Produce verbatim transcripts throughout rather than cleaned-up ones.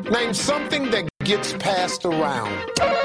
Name something that gets passed around.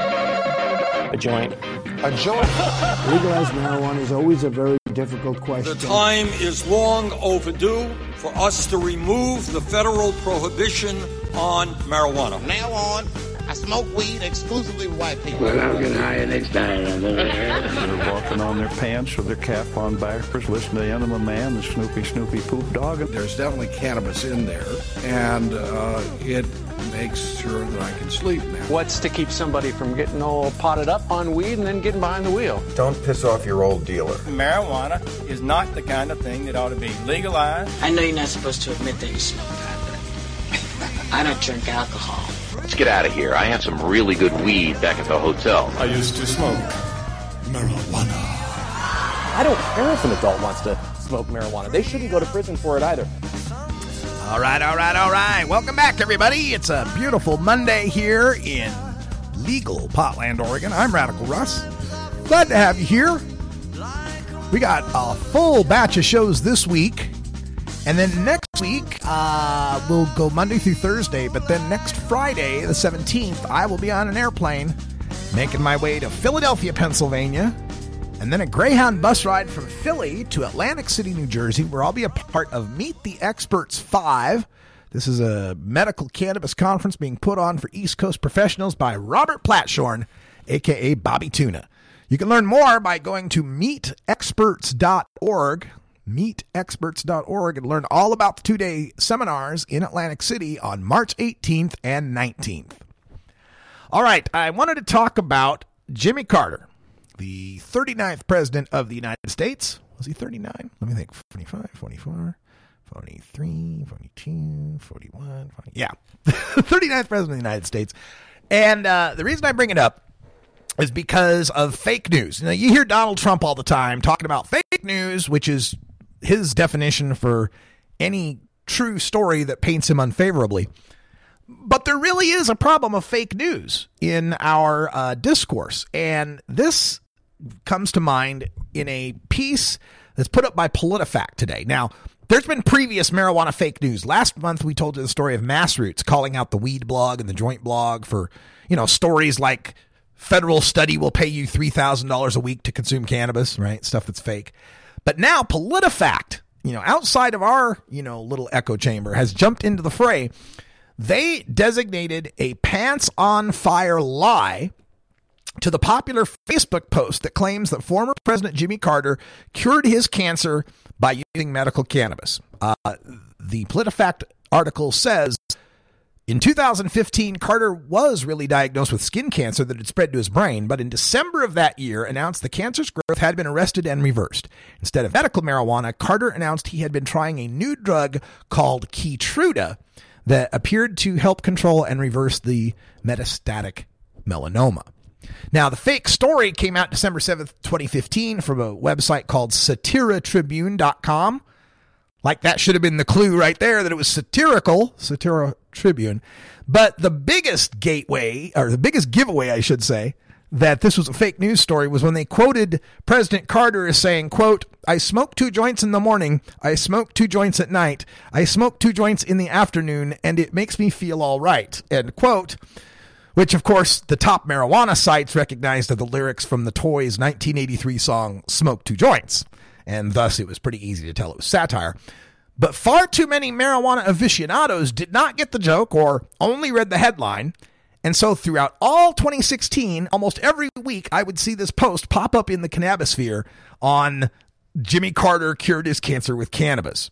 A joint. A joint? Legalized marijuana is always a very difficult question. The time is long overdue for us to remove the federal prohibition on marijuana. From now on, I smoke weed exclusively with white people. Well, I'm getting higher next time. They're walking on their pants with their cap on backwards, listening to Enema Man, the Snoopy Snoopy Poop Dog. There's definitely cannabis in there, and uh, it makes sure that I can sleep now. What's to keep somebody from getting all potted up on weed and then getting behind the wheel? Don't piss off your old dealer. Marijuana is not the kind of thing that ought to be legalized. I know you're not supposed to admit that you smoke pot, but I don't drink alcohol. Let's get out of here. I have some really good weed back at the hotel. I used to smoke marijuana. I don't care if an adult wants to smoke marijuana. They shouldn't go to prison for it either. All right, all right, all right. Welcome back, everybody. It's a beautiful Monday here in legal Potland, Oregon. I'm Radical Russ. Glad to have you here. We got a full batch of shows this week. And then next week, uh, we'll go Monday through Thursday. But then next Friday, the seventeenth, I will be on an airplane making my way to Philadelphia, Pennsylvania. And then a Greyhound bus ride from Philly to Atlantic City, New Jersey, where I'll be a part of Meet the Experts five. This is a medical cannabis conference being put on for East Coast professionals by Robert Platshorn, a k a. Bobby Tuna. You can learn more by going to meet experts dot org. meet experts dot org and learn all about the two-day seminars in Atlantic City on March eighteenth and nineteenth. All right, I wanted to talk about Jimmy Carter, the thirty-ninth president of the United States. Was he thirty-nine? Let me think. forty-five, forty-four, forty-three, forty-two, forty-one, forty Yeah. thirty-ninth president of the United States. And uh, the reason I bring it up is because of fake news. You know, you hear Donald Trump all the time talking about fake news, which is his definition for any true story that paints him unfavorably. But there really is a problem of fake news in our uh, discourse. And this comes to mind in a piece that's put up by PolitiFact today. Now, there's been previous marijuana fake news. Last month, we told you the story of Massroots calling out the weed blog and the joint blog for, you know, stories like federal study will pay you three thousand dollars a week to consume cannabis, right? Stuff that's fake. But now PolitiFact, you know, outside of our, you know, little echo chamber, has jumped into the fray. They designated a pants on fire lie to the popular Facebook post that claims that former President Jimmy Carter cured his cancer by using medical cannabis. Uh, the PolitiFact article says, in two thousand fifteen, Carter was really diagnosed with skin cancer that had spread to his brain, but in December of that year announced the cancer's growth had been arrested and reversed. Instead of medical marijuana, Carter announced he had been trying a new drug called Keytruda that appeared to help control and reverse the metastatic melanoma. Now, the fake story came out December seventh, twenty fifteen from a website called satira tribune dot com. Like that should have been the clue right there that it was satirical, Satira Tribune. But the biggest gateway, or the biggest giveaway, I should say, that this was a fake news story was when they quoted President Carter as saying, quote, I smoke two joints in the morning, I smoke two joints at night, I smoke two joints in the afternoon, and it makes me feel all right, end quote. Which, of course, the top marijuana sites recognized are the lyrics from the Toys nineteen eighty-three song Smoke Two Joints. And thus it was pretty easy to tell it was satire. But far too many marijuana aficionados did not get the joke or only read the headline. And so throughout all twenty sixteen, almost every week, I would see this post pop up in the cannabisphere on Jimmy Carter cured his cancer with cannabis.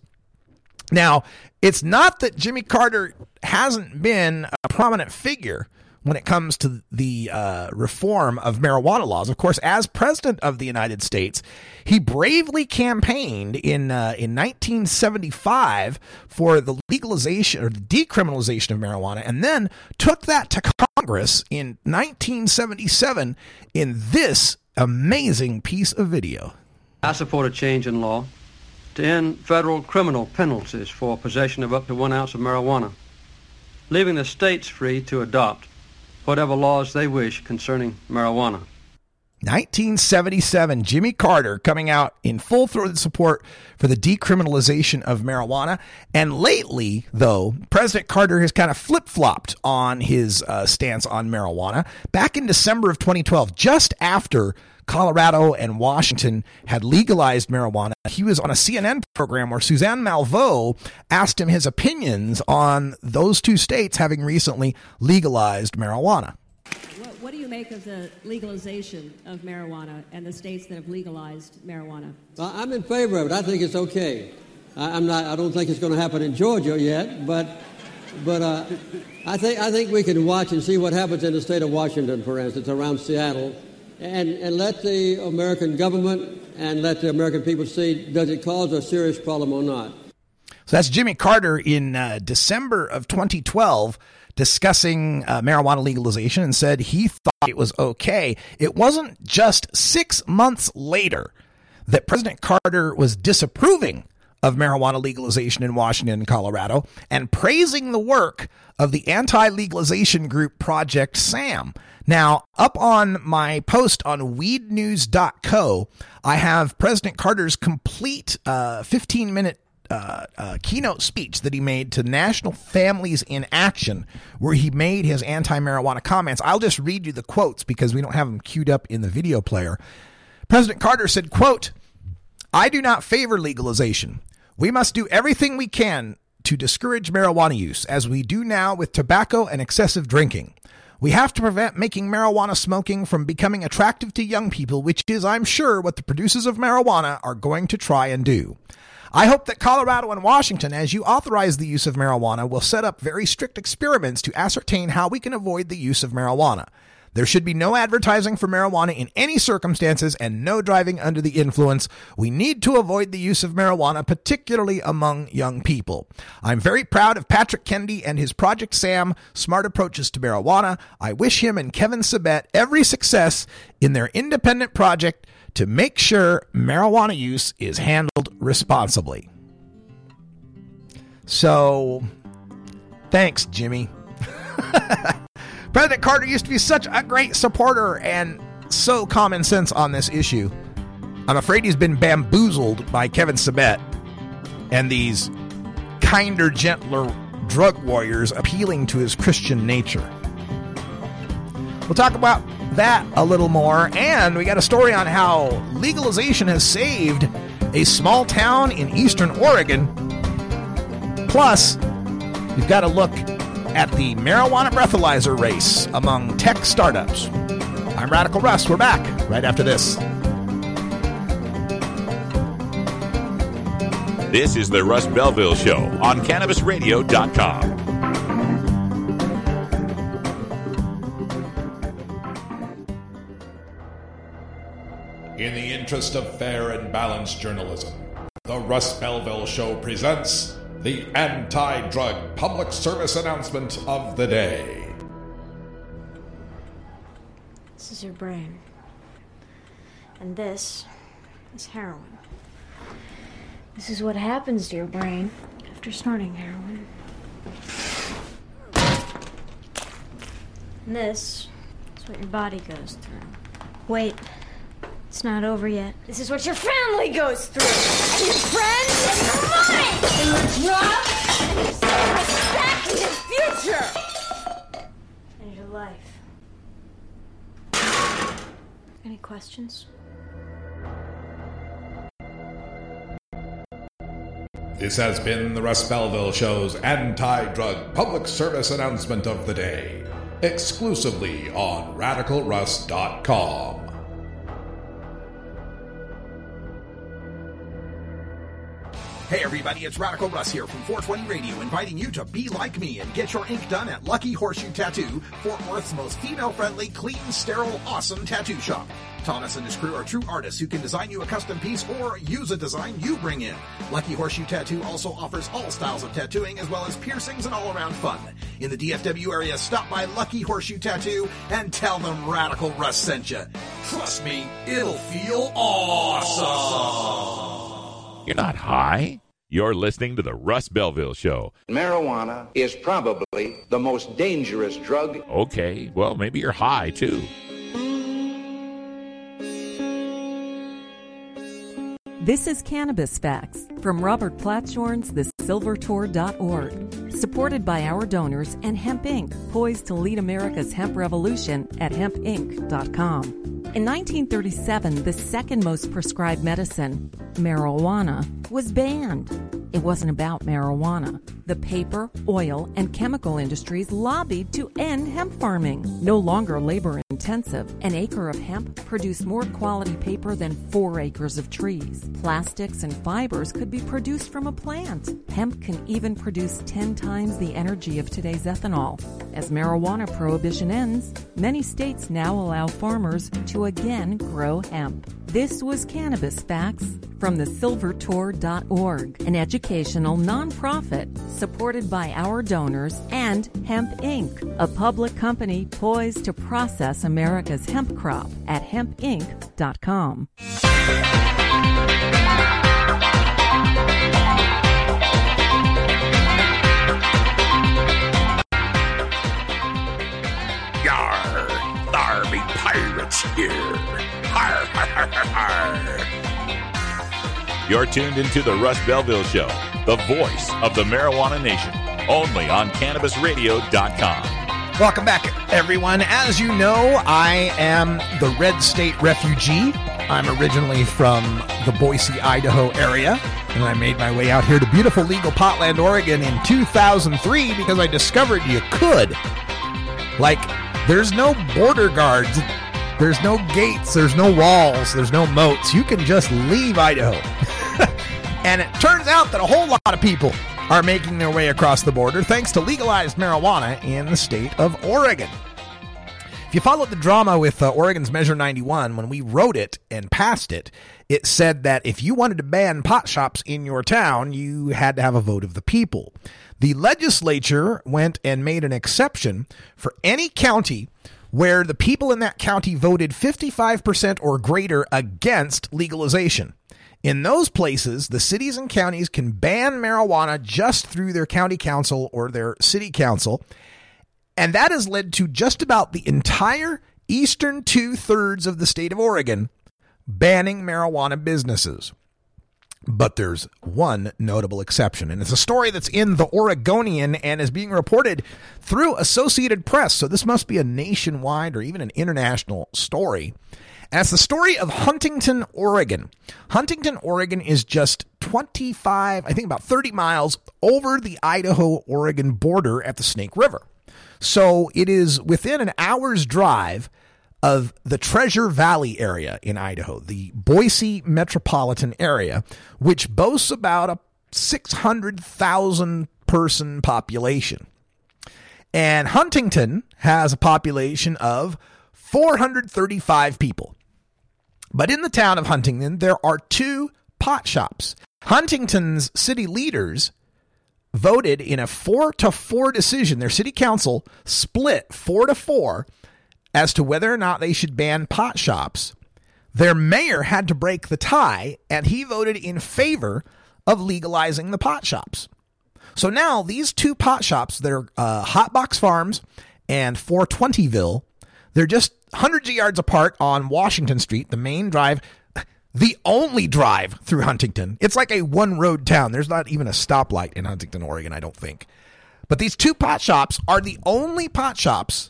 Now, it's not that Jimmy Carter hasn't been a prominent figure when it comes to the uh, reform of marijuana laws. Of course, as president of the United States, he bravely campaigned in uh, in nineteen seventy-five for the legalization or the decriminalization of marijuana, and then took that to Congress in nineteen seventy-seven in this amazing piece of video. I support a change in law to end federal criminal penalties for possession of up to one ounce of marijuana, leaving the states free to adopt whatever laws they wish concerning marijuana. nineteen seventy-seven, Jimmy Carter coming out in full-throated support for the decriminalization of marijuana. And lately, though, President Carter has kind of flip-flopped on his uh, stance on marijuana. Back in December of twenty twelve, just after Colorado and Washington had legalized marijuana, he was on a C N N program where Suzanne Malveaux asked him his opinions on those two states having recently legalized marijuana. What, what do you make of the legalization of marijuana and the states that have legalized marijuana? Well, I'm in favor of it. I think it's okay. I, I'm not. I don't think it's going to happen in Georgia yet, but but uh, I think I think we can watch and see what happens in the state of Washington, for instance, around Seattle. And, and let the American government and let the American people see, does it cause a serious problem or not? So that's Jimmy Carter in uh, December of twenty twelve discussing uh, marijuana legalization and said he thought it was okay. It wasn't just six months later that President Carter was disapproving of marijuana legalization in Washington and Colorado and praising the work of the anti-legalization group Project SAM. Now, up on my post on weed news dot co, I have President Carter's complete uh, fifteen-minute uh, uh, keynote speech that he made to National Families in Action, where he made his anti-marijuana comments. I'll just read you the quotes because we don't have them queued up in the video player. President Carter said, quote, "I do not favor legalization. We must do everything we can to discourage marijuana use, as we do now with tobacco and excessive drinking. We have to prevent making marijuana smoking from becoming attractive to young people, which is, I'm sure, what the producers of marijuana are going to try and do. I hope that Colorado and Washington, as you authorize the use of marijuana, will set up very strict experiments to ascertain how we can avoid the use of marijuana. There should be no advertising for marijuana in any circumstances and no driving under the influence. We need to avoid the use of marijuana, particularly among young people. I'm very proud of Patrick Kennedy and his Project SAM smart approaches to marijuana. I wish him and Kevin Sabet every success in their independent project to make sure marijuana use is handled responsibly." So, thanks, Jimmy. President Carter used to be such a great supporter and so common sense on this issue. I'm afraid he's been bamboozled by Kevin Sabet and these kinder, gentler drug warriors appealing to his Christian nature. We'll talk about that a little more, and we got a story on how legalization has saved a small town in eastern Oregon. Plus, we've got a look at the marijuana breathalyzer race among tech startups. I'm Radical Russ. We're back right after this. This is the Russ Belville Show on Cannabis Radio dot com. In the interest of fair and balanced journalism, the Russ Belville Show presents the anti-drug public service announcement of the day. This is your brain. And this is heroin. This is what happens to your brain after snorting heroin. And this is what your body goes through. Wait, it's not over yet. This is what your family goes through. And your friends, and your money, and your job, and your self-respect, and your future. And your life. Any questions? This has been the Russ Belville Show's anti-drug public service announcement of the day, exclusively on Radical Russ dot com. Hey everybody, it's Radical Russ here from four twenty Radio, inviting you to be like me and get your ink done at Lucky Horseshoe Tattoo, Fort Worth's most female-friendly, clean, sterile, awesome tattoo shop. Thomas and his crew are true artists who can design you a custom piece or use a design you bring in. Lucky Horseshoe Tattoo also offers all styles of tattooing as well as piercings and all-around fun. In the D F W area, stop by Lucky Horseshoe Tattoo and tell them Radical Russ sent you. Trust me, it'll feel awesome. You're not high. You're listening to the Russ Belville Show. Marijuana is probably the most dangerous drug. Okay, well, maybe you're high, too. This is Cannabis Facts from Robert Platshorn's the silver tour dot org, supported by our donors and Hemp Incorporated, poised to lead America's hemp revolution at hemp inc dot com. In nineteen thirty-seven, the second most prescribed medicine, marijuana, was banned. It wasn't about marijuana. The paper, oil, and chemical industries lobbied to end hemp farming. No longer labor intensive, an acre of hemp produced more quality paper than four acres of trees. Plastics and fibers could be produced from a plant. Hemp can even produce ten times the energy of today's ethanol. As marijuana prohibition ends, many states now allow farmers to again grow hemp. This was Cannabis Facts from the silver tour dot org, an educational nonprofit supported by our donors and Hemp Incorporated, a public company poised to process America's hemp crop at hemp inc dot com. Yar, thar be pirates here. Har, har, har, har, har. You're tuned into the Russ Belville Show, the voice of the marijuana nation, only on Cannabis Radio dot com. Welcome back, everyone. As you know, I am the Red State refugee. I'm originally from the Boise, Idaho area, and I made my way out here to beautiful legal Potland, Oregon in two thousand three because I discovered you could. Like, there's no border guards, there's no gates, there's no walls, there's no moats. You can just leave Idaho. And it turns out that a whole lot of people are making their way across the border thanks to legalized marijuana in the state of Oregon. If you followed the drama with uh, Oregon's Measure ninety-one, when we wrote it and passed it, it said that if you wanted to ban pot shops in your town, you had to have a vote of the people. The legislature went and made an exception for any county where the people in that county voted fifty-five percent or greater against legalization. In those places, the cities and counties can ban marijuana just through their county council or their city council. And that has led to just about the entire eastern two-thirds of the state of Oregon banning marijuana businesses. But there's one notable exception, and it's a story that's in the Oregonian and is being reported through Associated Press. So this must be a nationwide or even an international story. And it's the story of Huntington, Oregon. Huntington, Oregon is just twenty-five, I think about thirty miles over the Idaho-Oregon border at the Snake River. So it is within an hour's drive of the Treasure Valley area in Idaho, the Boise metropolitan area, which boasts about a six hundred thousand person population. And Huntington has a population of four hundred thirty-five people. But in the town of Huntington, there are two pot shops. Huntington's city leaders voted in a four to four decision. Their city council split four to four as to whether or not they should ban pot shops. Their mayor had to break the tie, and he voted in favor of legalizing the pot shops. So now these two pot shops, they're uh, Hotbox Farms and four twentyville, they're just hundreds of yards apart on Washington Street, the main drive, the only drive through Huntington. It's like a one-road town. There's not even a stoplight in Huntington, Oregon, I don't think. But these two pot shops are the only pot shops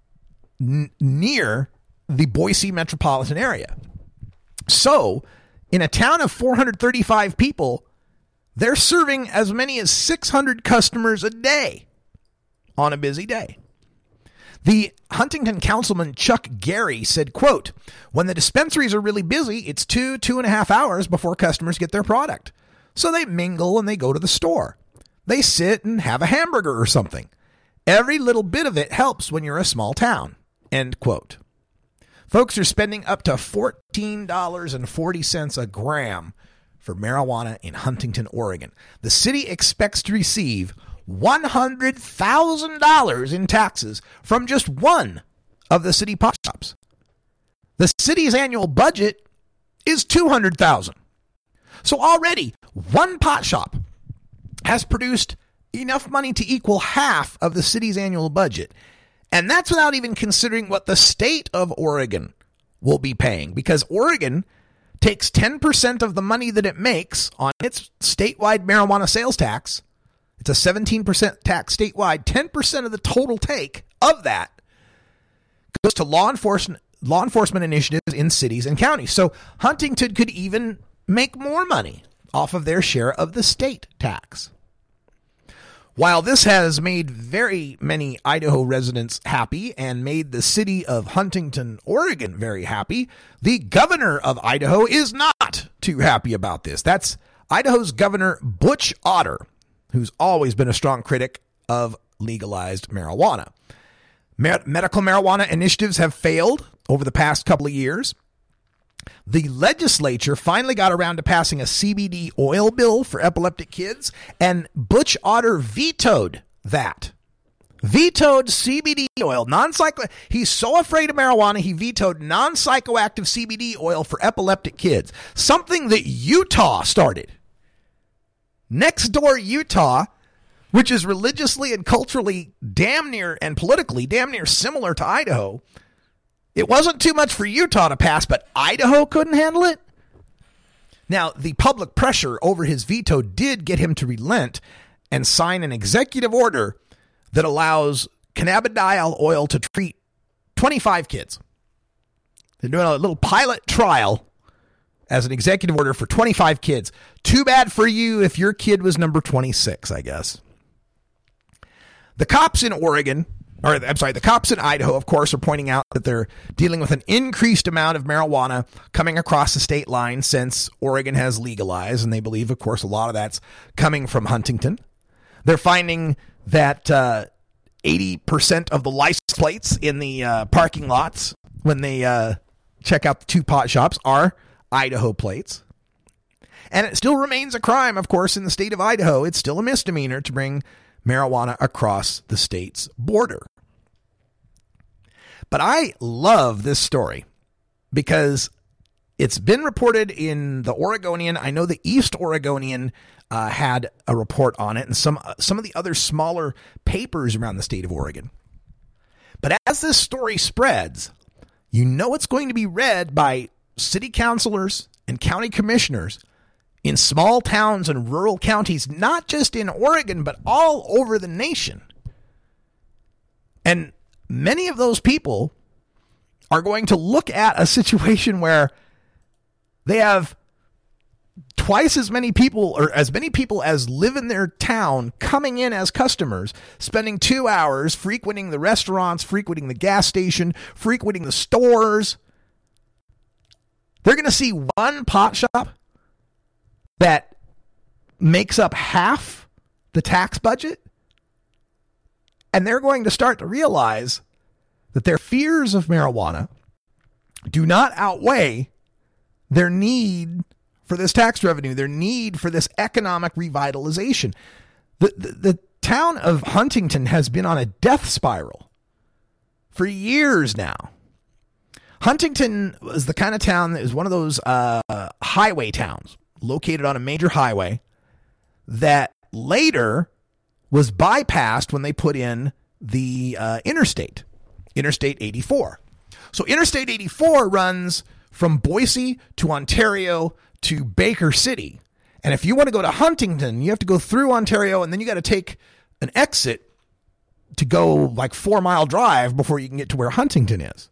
n- near the Boise metropolitan area. So, in a town of four hundred thirty-five people, they're serving as many as six hundred customers a day on a busy day. The Huntington councilman Chuck Gary said, quote, "When the dispensaries are really busy, it's two, two and a half hours before customers get their product. So they mingle and they go to the store. They sit and have a hamburger or something. Every little bit of it helps when you're a small town." End quote. Folks are spending up to fourteen dollars and forty cents a gram for marijuana in Huntington, Oregon. The city expects to receive one hundred thousand dollars in taxes from just one of the city pot shops. The city's annual budget is two hundred thousand dollars. So already, one pot shop has produced enough money to equal half of the city's annual budget. And that's without even considering what the state of Oregon will be paying, because Oregon takes ten percent of the money that it makes on its statewide marijuana sales tax. It's a seventeen percent tax statewide. ten percent of the total take of that goes to law enforcement law enforcement initiatives in cities and counties. So Huntington could even make more money off of their share of the state tax. While this has made very many Idaho residents happy and made the city of Huntington, Oregon very happy, the governor of Idaho is not too happy about this. That's Idaho's Governor Butch Otter, who's always been a strong critic of legalized marijuana. Mer- medical marijuana initiatives have failed over the past couple of years. The legislature finally got around to passing a C B D oil bill for epileptic kids, and Butch Otter vetoed that. Vetoed C B D oil, non-psycho. He's so afraid of marijuana, he vetoed non-psychoactive C B D oil for epileptic kids, something that Utah started. Next door Utah, which is religiously and culturally damn near and politically damn near similar to Idaho. It wasn't too much for Utah to pass, but Idaho couldn't handle it. Now, the public pressure over his veto did get him to relent and sign an executive order that allows cannabidiol oil to treat twenty-five kids. They're doing a little pilot trial as an executive order for twenty-five kids. Too bad for you if your kid was number twenty-six, I guess. The cops in Oregon, or I'm sorry, the cops in Idaho, of course, are pointing out that they're dealing with an increased amount of marijuana coming across the state line since Oregon has legalized, and they believe, of course, a lot of that's coming from Huntington. They're finding that uh, eighty percent of the license plates in the uh, parking lots when they uh, check out the two pot shops are Idaho plates. And it still remains a crime, of course, in the state of Idaho. It's still a misdemeanor to bring marijuana across the state's border. But I love this story because it's been reported in the Oregonian. I know the East Oregonian uh, had a report on it, and some uh, some of the other smaller papers around the state of Oregon. But as this story spreads, you know it's going to be read by city councilors and county commissioners in small towns and rural counties, not just in Oregon, but all over the nation. And many of those people are going to look at a situation where they have twice as many people, or as many people as live in their town, coming in as customers, spending two hours frequenting the restaurants, frequenting the gas station, frequenting the stores. They're going to see one pot shop that makes up half the tax budget, and they're going to start to realize that their fears of marijuana do not outweigh their need for this tax revenue, their need for this economic revitalization. The, the, the town of Huntington has been on a death spiral for years now. Huntington was the kind of town that is one of those uh, highway towns located on a major highway that later was bypassed when they put in the uh, interstate, Interstate eighty-four. So Interstate eighty-four runs from Boise to Ontario to Baker City. And if you want to go to Huntington, you have to go through Ontario, and then you got to take an exit to go like four mile drive before you can get to where Huntington is.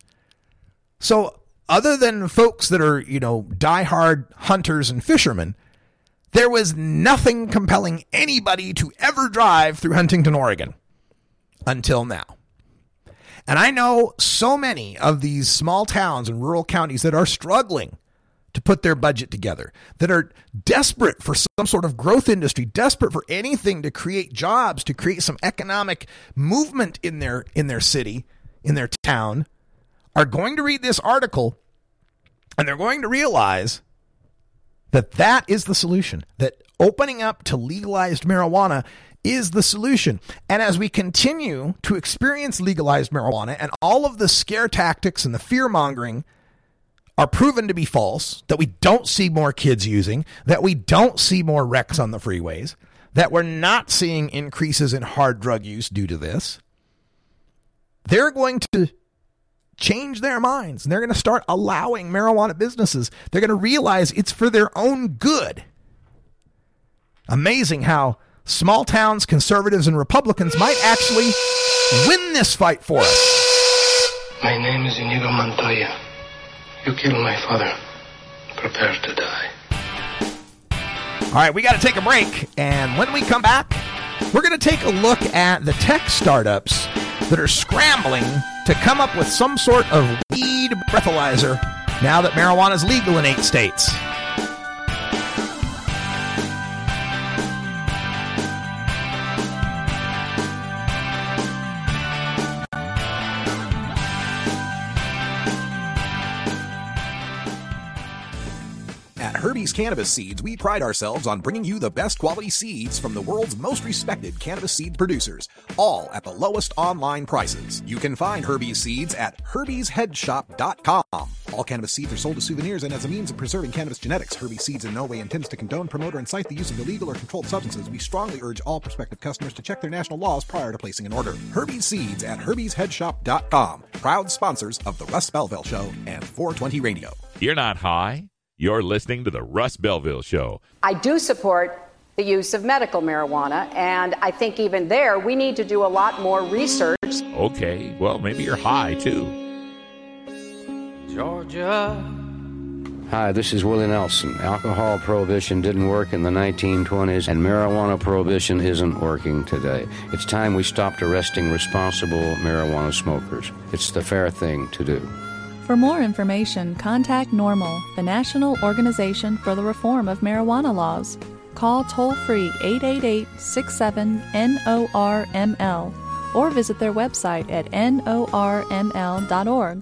So other than folks that are, you know, diehard hunters and fishermen, there was nothing compelling anybody to ever drive through Huntington, Oregon until now. And I know so many of these small towns and rural counties that are struggling to put their budget together, that are desperate for some sort of growth industry, desperate for anything to create jobs, to create some economic movement in their in their city, in their town, are going to read this article, and they're going to realize that that is the solution, that opening up to legalized marijuana is the solution. And as we continue to experience legalized marijuana and all of the scare tactics and the fear mongering are proven to be false, that we don't see more kids using, that we don't see more wrecks on the freeways, that we're not seeing increases in hard drug use due to this, they're going to change their minds, and they're going to start allowing marijuana businesses. They're going to realize it's for their own good. Amazing how small towns, conservatives, and Republicans might actually win this fight for us. My name is Inigo Montoya. You killed my father. Prepare to die. All right, we got to take a break, and when we come back, we're going to take a look at the tech startups that are scrambling to come up with some sort of weed breathalyzer now that marijuana is legal in eight states. At Herbie's Cannabis Seeds, we pride ourselves on bringing you the best quality seeds from the world's most respected cannabis seed producers, all at the lowest online prices. You can find Herbie's Seeds at herbies head shop dot com. All cannabis seeds are sold as souvenirs and as a means of preserving cannabis genetics. Herbie's Seeds in no way intends to condone, promote, or incite the use of illegal or controlled substances. We strongly urge all prospective customers to check their national laws prior to placing an order. Herbie's Seeds at herbies head shop dot com. Proud sponsors of the Russ Belville Show and four twenty Radio. You're not high. You're listening to the Russ Belville Show. I do support the use of medical marijuana, and I think even there we need to do a lot more research. Okay, well, maybe you're high, too. Georgia. Hi, this is Willie Nelson. Alcohol prohibition didn't work in the nineteen twenties, and marijuana prohibition isn't working today. It's time we stopped arresting responsible marijuana smokers. It's the fair thing to do. For more information, contact NORML, the National Organization for the Reform of Marijuana Laws. Call toll-free eight eight eight, six seven, N O R M L or visit their website at N O R M L dot org.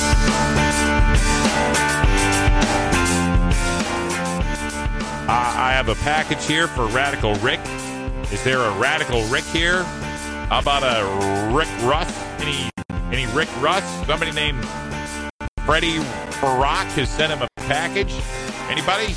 Uh, I have a package here for Radical Rick. Is there a Radical Rick here? How about a Rick Russ? Any, any Rick Russ? Somebody named Freddie Barack has sent him a package. Anybody?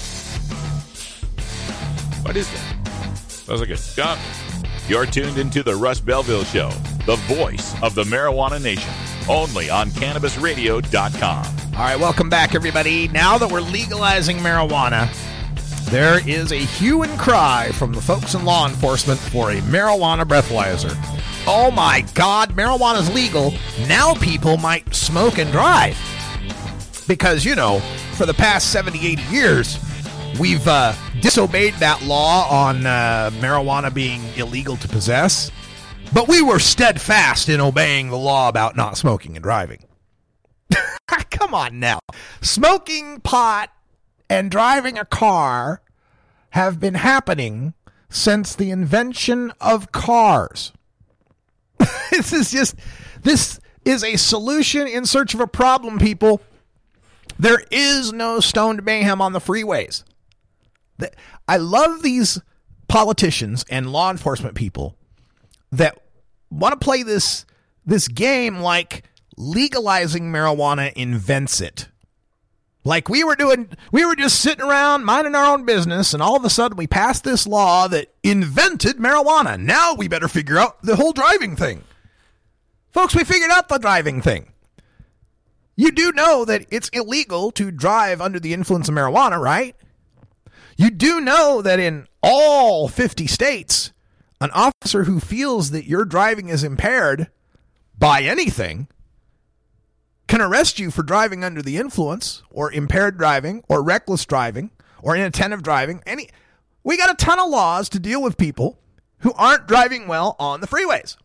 What is that? Sounds like a skunk. You're tuned into the Russ Belville Show, the voice of the marijuana nation, only on Cannabis Radio dot com. All right, welcome back, everybody. Now that we're legalizing marijuana, there is a hue and cry from the folks in law enforcement for a marijuana breathalyzer. Oh my God, marijuana's legal. Now people might smoke and drive. Because, you know, for the past seventy, eighty years, we've uh, disobeyed that law on uh, marijuana being illegal to possess. But we were steadfast in obeying the law about not smoking and driving. Come on now. Smoking pot and driving a car have been happening since the invention of cars. This is just, this is a solution in search of a problem, people. There is no stoned mayhem on the freeways. I love these politicians and law enforcement people that want to play this, this game like legalizing marijuana invents it. Like we were doing, we were just sitting around minding our own business, and all of a sudden we passed this law that invented marijuana. Now we better figure out the whole driving thing. Folks, we figured out the driving thing. You do know that it's illegal to drive under the influence of marijuana, right? You do know that in all fifty states, an officer who feels that your driving is impaired by anything can arrest you for driving under the influence, or impaired driving, or reckless driving, or inattentive driving. Any, we got a ton of laws to deal with people who aren't driving well on the freeways.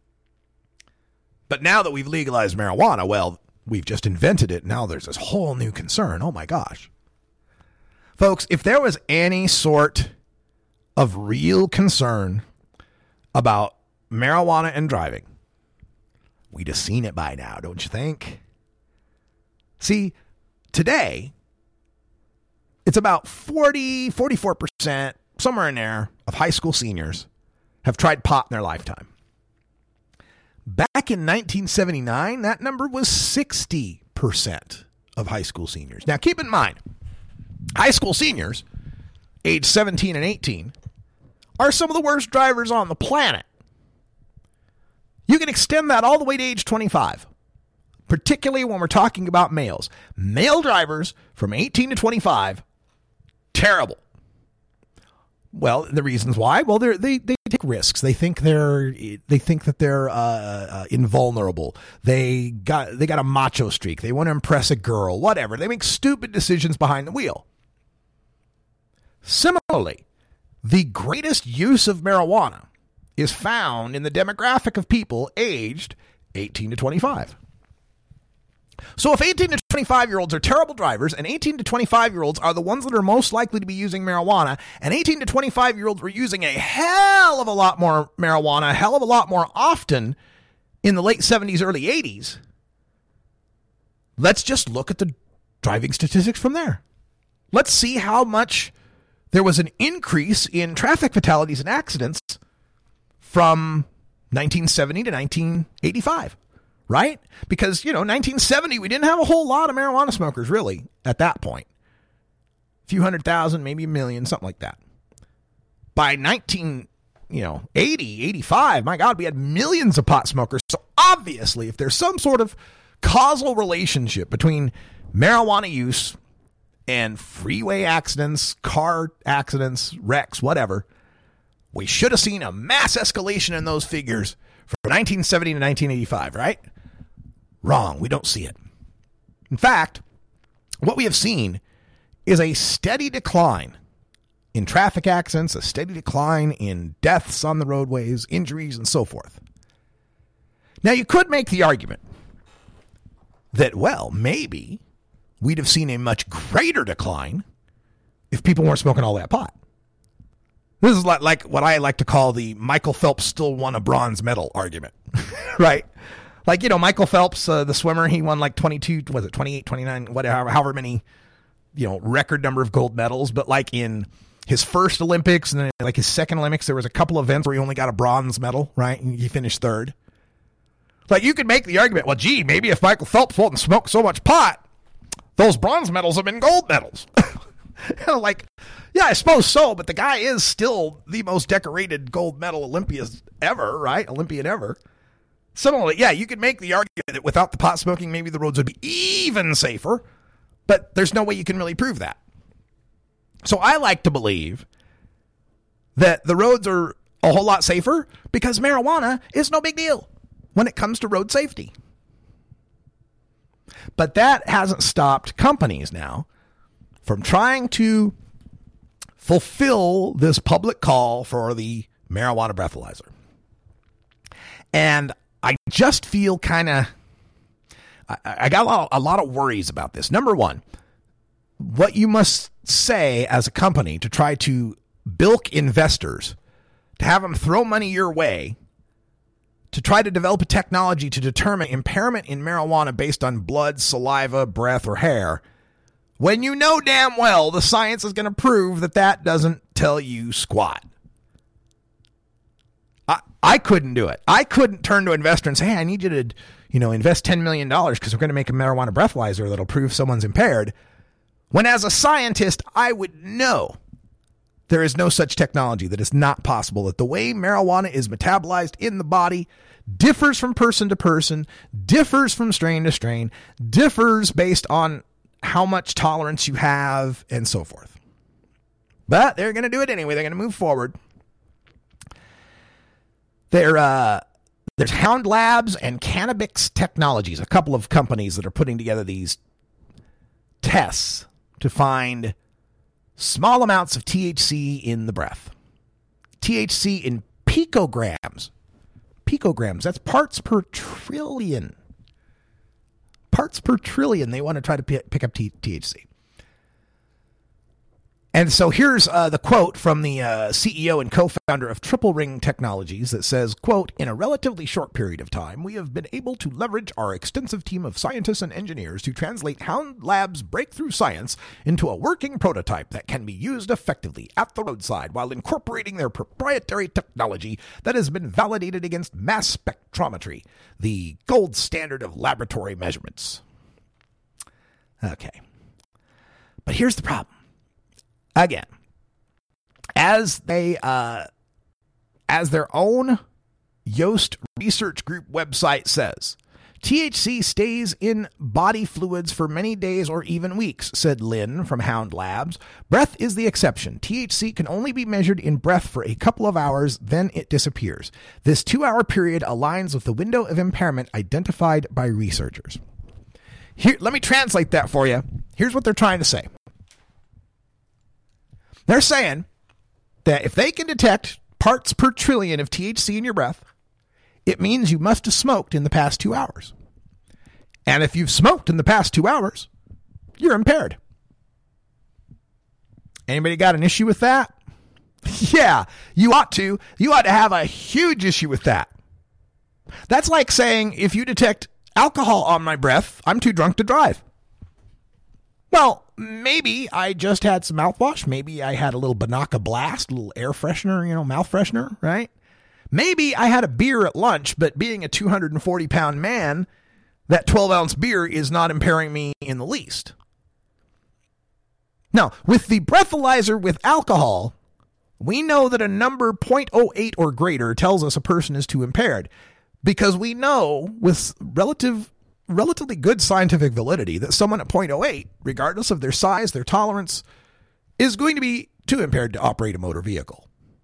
But now that we've legalized marijuana, well, we've just invented it. Now there's this whole new concern. Oh my gosh. Folks, if there was any sort of real concern about marijuana and driving, we'd have seen it by now, don't you think? See, today, it's about forty, forty-four percent, somewhere in there, of high school seniors have tried pot in their lifetime. Back in nineteen seventy-nine, that number was sixty percent of high school seniors. Now, keep in mind, high school seniors, age seventeen and eighteen, are some of the worst drivers on the planet. You can extend that all the way to age twenty-five. particularly when we're talking about males. Male drivers from eighteen to twenty-five, terrible. Well, the reasons why? Well, they they they take risks. They think they're they think that they're uh, uh, invulnerable. They got they got a macho streak. They want to impress a girl. Whatever. They make stupid decisions behind the wheel. Similarly, the greatest use of marijuana is found in the demographic of people aged eighteen to twenty-five. So if eighteen to twenty-five-year-olds are terrible drivers, and eighteen to twenty-five-year-olds are the ones that are most likely to be using marijuana, and eighteen to twenty-five-year-olds were using a hell of a lot more marijuana, a hell of a lot more often in the late seventies, early eighties, let's just look at the driving statistics from there. Let's see how much there was an increase in traffic fatalities and accidents from nineteen seventy to nineteen eighty-five. Right? Because, you know, nineteen seventy, we didn't have a whole lot of marijuana smokers, really, at that point. A few hundred thousand, maybe a million, something like that. By nineteen, you know, eighty, eighty-five, my God, we had millions of pot smokers. So obviously, if there's some sort of causal relationship between marijuana use and freeway accidents, car accidents, wrecks, whatever, we should have seen a mass escalation in those figures from nineteen seventy to nineteen eighty-five, right? Wrong. We don't see it. In fact, what we have seen is a steady decline in traffic accidents, a steady decline in deaths on the roadways, injuries, and so forth. Now, you could make the argument that, well, maybe we'd have seen a much greater decline if people weren't smoking all that pot. This is like, like what I like to call the Michael Phelps still won a bronze medal argument, right? Like, you know, Michael Phelps, uh, the swimmer, he won like twenty-two, was it twenty-eight, twenty-nine, whatever, however many, you know, record number of gold medals. But like in his first Olympics and then like his second Olympics, there was a couple events where he only got a bronze medal, right? And he finished third. Like, you could make the argument, well, gee, maybe if Michael Phelps wouldn't smoke so much pot, those bronze medals have been gold medals. Like, yeah, I suppose so, but the guy is still the most decorated gold medal Olympian ever, right? Olympian ever. Similarly, yeah, you could make the argument that without the pot smoking, maybe the roads would be even safer, but there's no way you can really prove that. So I like to believe that the roads are a whole lot safer because marijuana is no big deal when it comes to road safety. But that hasn't stopped companies now from trying to fulfill this public call for the marijuana breathalyzer. And I just feel kind of, I, I got a lot, a lot of worries about this. Number one, what you must say as a company to try to bilk investors, to have them throw money your way, to try to develop a technology to determine impairment in marijuana based on blood, saliva, breath, or hair, when you know damn well the science is going to prove that that doesn't tell you squat. I, I couldn't do it. I couldn't turn to an investor and say, hey, I need you to, you know, invest ten million dollars because we're going to make a marijuana breathalyzer that'll prove someone's impaired. When as a scientist, I would know there is no such technology, that it's not possible, that the way marijuana is metabolized in the body differs from person to person, differs from strain to strain, differs based on how much tolerance you have, and so forth. But they're going to do it anyway. They're going to move forward. There, uh, there's Hound Labs and Cannabix Technologies, a couple of companies that are putting together these tests to find small amounts of T H C in the breath. T H C in picograms. Picograms, that's parts per trillion. Parts per trillion they want to try to p- pick up T- THC. And so here's uh, the quote from the uh, C E O and co-founder of Triple Ring Technologies that says, quote, in a relatively short period of time, we have been able to leverage our extensive team of scientists and engineers to translate Hound Labs' breakthrough science into a working prototype that can be used effectively at the roadside while incorporating their proprietary technology that has been validated against mass spectrometry, the gold standard of laboratory measurements. Okay. But here's the problem. Again, as they, uh, as their own Yoast Research Group website says, T H C stays in body fluids for many days or even weeks, said Lynn from Hound Labs. Breath is the exception. T H C can only be measured in breath for a couple of hours, then it disappears. This two-hour period aligns with the window of impairment identified by researchers. Here, let me translate that for you. Here's what they're trying to say. They're saying that if they can detect parts per trillion of T H C in your breath, it means you must have smoked in the past two hours. And if you've smoked in the past two hours, you're impaired. Anybody got an issue with that? Yeah, you ought to. You ought to have a huge issue with that. That's like saying if you detect alcohol on my breath, I'm too drunk to drive. Well, maybe I just had some mouthwash. Maybe I had a little Banaka Blast, a little air freshener, you know, mouth freshener, right? Maybe I had a beer at lunch, but being a two hundred forty pound man, that twelve ounce beer is not impairing me in the least. Now, with the breathalyzer with alcohol, we know that a number zero point zero eight or greater tells us a person is too impaired, because we know with relative, relatively good scientific validity that someone at zero point zero eight, regardless of their size, their tolerance, is going to be too impaired to operate a motor vehicle.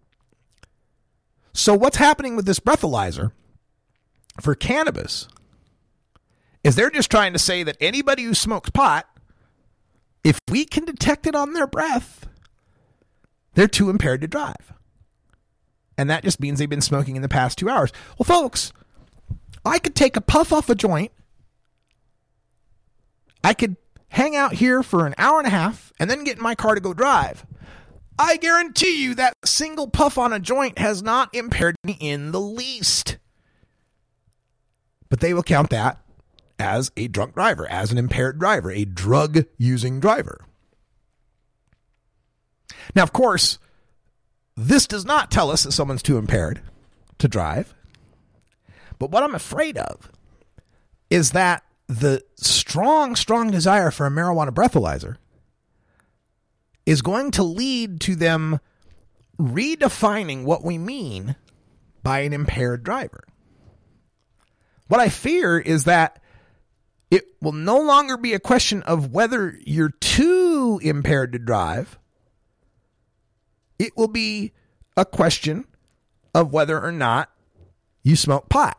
So what's happening with this breathalyzer for cannabis is they're just trying to say that anybody who smokes pot, if we can detect it on their breath, they're too impaired to drive. And that just means they've been smoking in the past two hours. Well, folks, I could take a puff off a joint. I could hang out here for an hour and a half and then get in my car to go drive. I guarantee you that single puff on a joint has not impaired me in the least. But they will count that as a drunk driver, as an impaired driver, a drug-using driver. Now, of course, this does not tell us that someone's too impaired to drive. But what I'm afraid of is that the strong, strong desire for a marijuana breathalyzer is going to lead to them redefining what we mean by an impaired driver. What I fear is that it will no longer be a question of whether you're too impaired to drive. It will be a question of whether or not you smoke pot.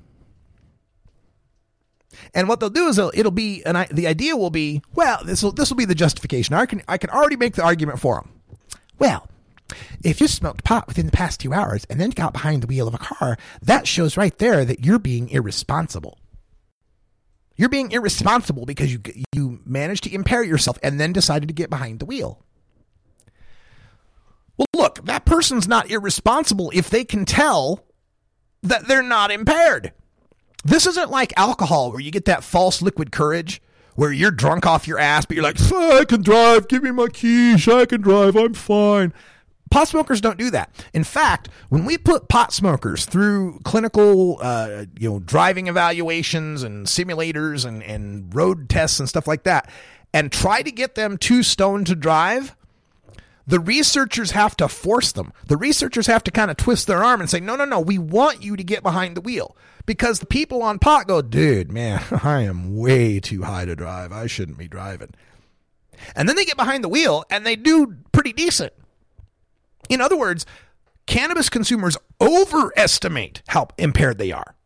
And what they'll do is it'll be, and the idea will be, well, this will this will be the justification. I can I can already make the argument for them. Well, if you smoked pot within the past two hours and then got behind the wheel of a car, that shows right there that you're being irresponsible. You're being irresponsible because you you managed to impair yourself and then decided to get behind the wheel. Well, look, that person's not irresponsible if they can tell that they're not impaired. This isn't like alcohol where you get that false liquid courage where you're drunk off your ass, but you're like, I can drive. Give me my keys. I can drive. I'm fine. Pot smokers don't do that. In fact, when we put pot smokers through clinical, uh, you know, driving evaluations and simulators and, and road tests and stuff like that, and try to get them too stoned to drive, the researchers have to force them. The researchers have to kind of twist their arm and say, no, no, no, we want you to get behind the wheel. Because the people on pot go, dude, man, I am way too high to drive. I shouldn't be driving. And then they get behind the wheel and they do pretty decent. In other words, cannabis consumers overestimate how impaired they are.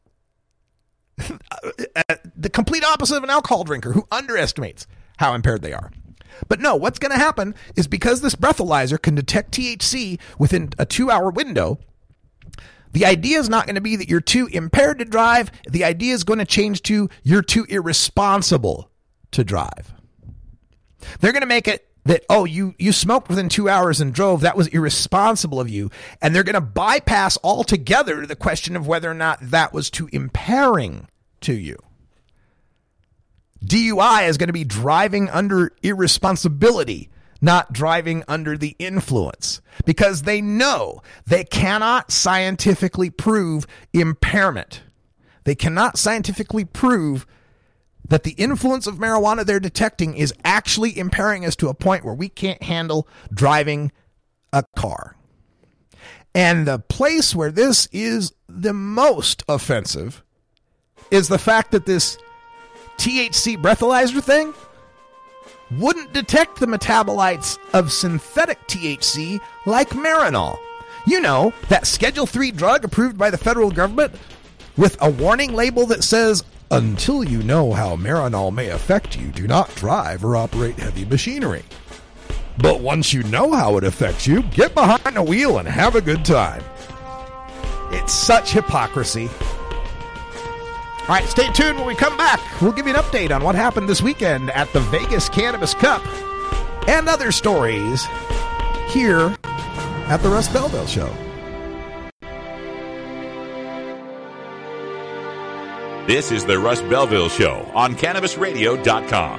The complete opposite of an alcohol drinker who underestimates how impaired they are. But no, what's going to happen is because this breathalyzer can detect T H C within a two-hour window, the idea is not going to be that you're too impaired to drive. The idea is going to change to you're too irresponsible to drive. They're going to make it that, oh, you, you smoked within two hours and drove. That was irresponsible of you. And they're going to bypass altogether the question of whether or not that was too impairing to you. D U I is going to be driving under irresponsibility, not driving under the influence, because they know they cannot scientifically prove impairment. They cannot scientifically prove that the influence of marijuana they're detecting is actually impairing us to a point where we can't handle driving a car. And the place where this is the most offensive is the fact that this T H C breathalyzer thing wouldn't detect the metabolites of synthetic T H C like Marinol. You know, that Schedule three drug approved by the federal government with a warning label that says, until you know how Marinol may affect you, do not drive or operate heavy machinery. But once you know how it affects you, get behind the wheel and have a good time. It's such hypocrisy. All right, stay tuned when we come back. We'll give you an update on what happened this weekend at the Vegas Cannabis Cup and other stories here at the Russ Belville Show. This is the Russ Belville Show on Cannabis Radio dot com.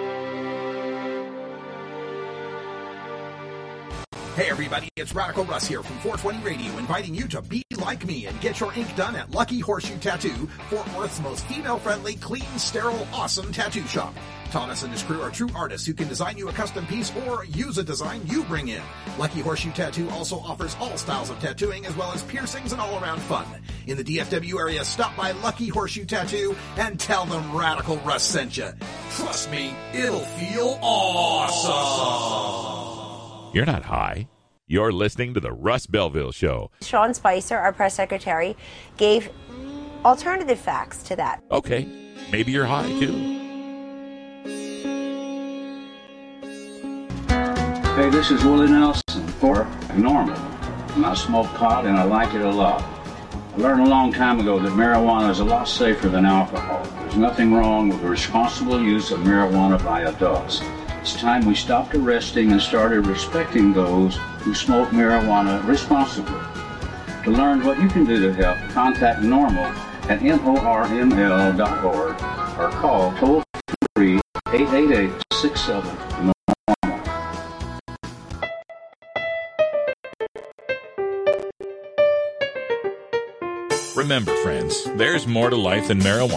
Hey everybody, it's Radical Russ here from four twenty Radio, inviting you to be like me and get your ink done at Lucky Horseshoe Tattoo, Fort Worth's most female-friendly, clean, sterile, awesome tattoo shop. Thomas and his crew are true artists who can design you a custom piece or use a design you bring in. Lucky Horseshoe Tattoo also offers all styles of tattooing as well as piercings and all-around fun. In the D F W area, stop by Lucky Horseshoe Tattoo and tell them Radical Russ sent you. Trust me, it'll feel awesome. You're not high. You're listening to the Russ Belville Show. Sean Spicer, our press secretary, gave alternative facts to that. Okay, maybe you're high too. Hey, this is Willie Nelson for Normal. And I smoke pot and I like it a lot. I learned a long time ago that marijuana is a lot safer than alcohol. There's nothing wrong with the responsible use of marijuana by adults. It's time we stopped arresting and started respecting those who smoke marijuana responsibly. To learn what you can do to help, contact Normal at norml dot org or call toll-free eight eight eight, six seven, normal. Remember, friends, there's more to life than marijuana.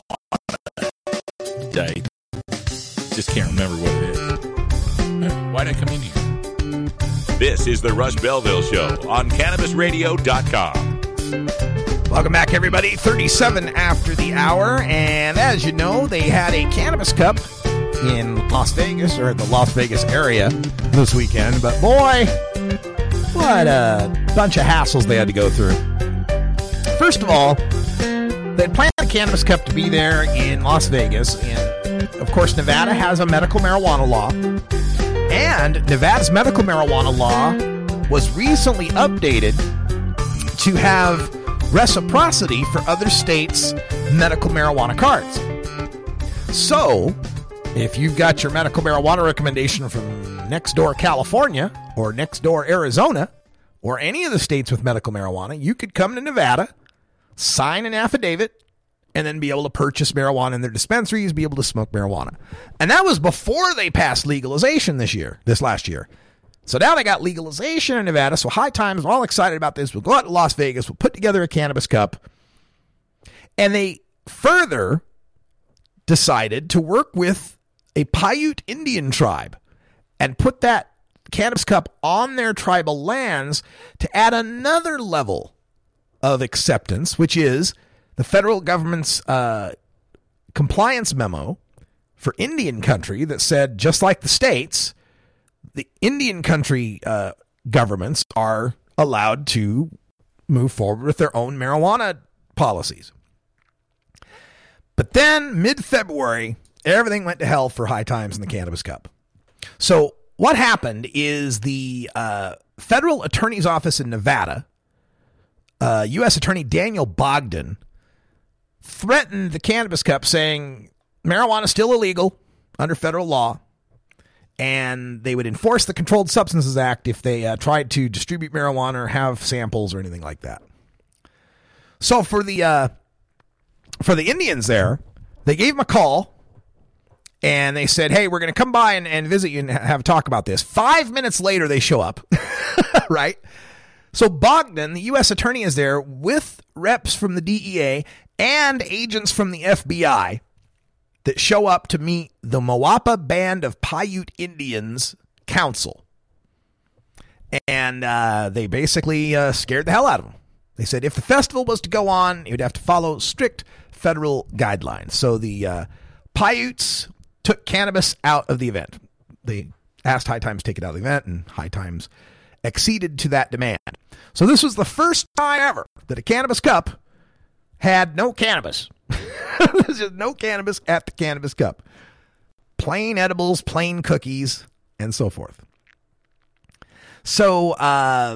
I just can't remember what it is. Why'd I come in here? This is the Russ Belville Show on Cannabis Radio dot com. Welcome back, everybody. thirty-seven after the hour. And as you know, they had a Cannabis Cup in Las Vegas, or the Las Vegas area this weekend. But boy, what a bunch of hassles they had to go through. First of all, they had planned the Cannabis Cup to be there in Las Vegas. And, of course, Nevada has a medical marijuana law. And Nevada's medical marijuana law was recently updated to have reciprocity for other states' medical marijuana cards. So, if you've got your medical marijuana recommendation from next door California or next door Arizona or any of the states with medical marijuana, you could come to Nevada, sign an affidavit, and then be able to purchase marijuana in their dispensaries, be able to smoke marijuana. And that was before they passed legalization this year, this last year. So now they got legalization in Nevada, so High Times, we're all excited about this. We'll go out to Las Vegas, we'll put together a Cannabis Cup. And they further decided to work with a Paiute Indian tribe and put that Cannabis Cup on their tribal lands to add another level of acceptance, which is the federal government's uh, compliance memo for Indian country that said, just like the states, the Indian country uh, governments are allowed to move forward with their own marijuana policies. But then, mid-February, everything went to hell for High Times and the Cannabis Cup. So what happened is the uh, federal attorney's office in Nevada, uh, U S Attorney Daniel Bogdan, threatened the Cannabis Cup saying marijuana is still illegal under federal law, and they would enforce the Controlled Substances Act if they uh, tried to distribute marijuana or have samples or anything like that. So for the uh, for the Indians there, they gave them a call, and they said, hey, we're going to come by and, and visit you and have a talk about this. Five minutes later, they show up, right? So Bogdan, the U S attorney, is there with reps from the D E A and agents from the F B I that show up to meet the Moapa Band of Paiute Indians Council. And uh, they basically uh, scared the hell out of them. They said if the festival was to go on, it would have to follow strict federal guidelines. So the uh, Paiutes took cannabis out of the event. They asked High Times to take it out of the event, and High Times acceded to that demand. So this was the first time ever that a Cannabis Cup had no cannabis. There's just no cannabis at the Cannabis Cup. Plain edibles, plain cookies, and so forth. So uh,